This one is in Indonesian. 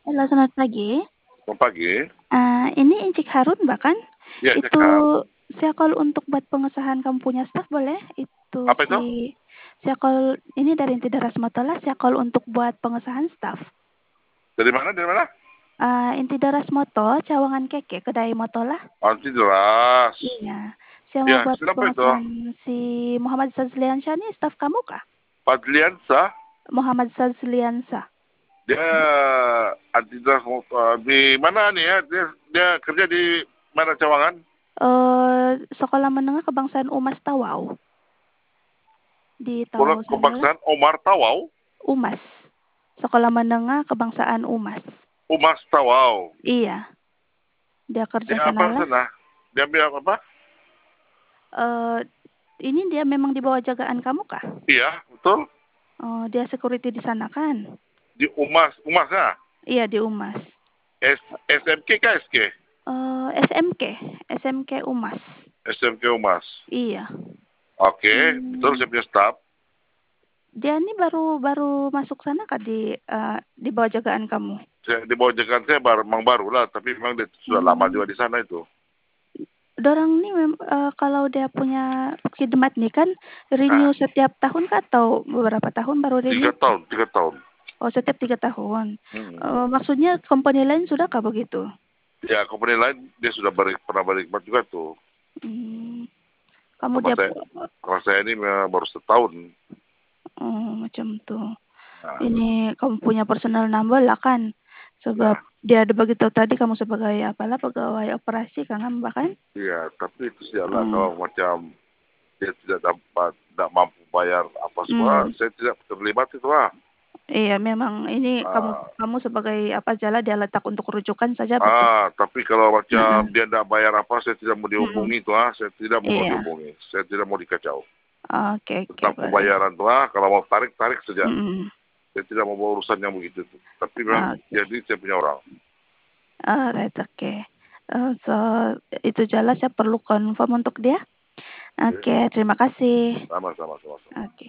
Halo, selamat pagi. Selamat pagi. Ini Encik Harun, bahkan Ya, itu cakap. saya call untuk buat pengesahan kamu punya staff boleh? Itu Apa itu? saya call ini dari Inti Daras Motola, saya call untuk buat pengesahan staff. Dari mana? Dari mana? Inti Daras Moto, Cawangan Keke, Kedai Motola. Nanti jelas. Iya, saya mau Ya, buat siapa itu? pengesahan si Muhammad Sazliansyah nih, staff kamu kah? Fadliansa. Muhammad Sazliansyah. Dia anti di mana nih ya? Dia kerja di mana Cawangan? Sekolah Menengah Kebangsaan Umas Tawau. Di Sekolah Tawau sanalah. Kebangsaan Omar Tawau. Umas. Sekolah Menengah Kebangsaan Umas. Umas Tawau. Iya, dia kerja Dia apa sanalah. sana? Dia ambil apa? Eh, ini dia memang di bawah jagaan kamu kah? Iya, betul. Dia security di sana kan? Di Umasnya. Iya, di Umas. SMK kah SK? SMK, SMK Umas. SMK Umas. Iya. Oke, betul saya punya staff. Dia ini baru masuk sana kah di bawah jagaan kamu? Di bawah jagaan saya memang baru lah, tapi memang dia sudah lama juga di sana itu. Dorang nih kalau dia punya khidmat nih kan renew setiap tahun kah atau beberapa tahun baru renew? 3 tahun. Oh, setiap 3 tahun. Maksudnya company lain sudahkah begitu? Ya, company lain dia sudah pernah berkhidmat juga tuh. Kamu Sama dia saya, kalau saya ini baru setahun. macam tuh. Nah, Ini kamu punya personal number lah kan? Sebab nah, dia ada begitu tadi kamu sebagai apalah pegawai operasi kan bahkan? iya, tapi itu sialah kalau macam dia tidak mampu bayar apa semua, saya tidak terlibat itu lah. Iya, memang ini kamu sebagai apa jala dia letak untuk rujukan saja betul. Tapi kalau macam dia tidak bayar apa, saya tidak mau Mm-mm. dihubungi tuh, saya tidak mau Iya. dihubungi, saya tidak mau dikacau. Oke, Tentang boleh. pembayaran tuh, kalau mau tarik saja. Mm-mm. Saya tidak mau bawa urusan yang begitu tuh. Tapi memang Oke. jadi saya punya orang. Alright, oke. So itu jelas saya perlu confirm untuk dia. Oke, terima kasih. Sama-sama. Oke.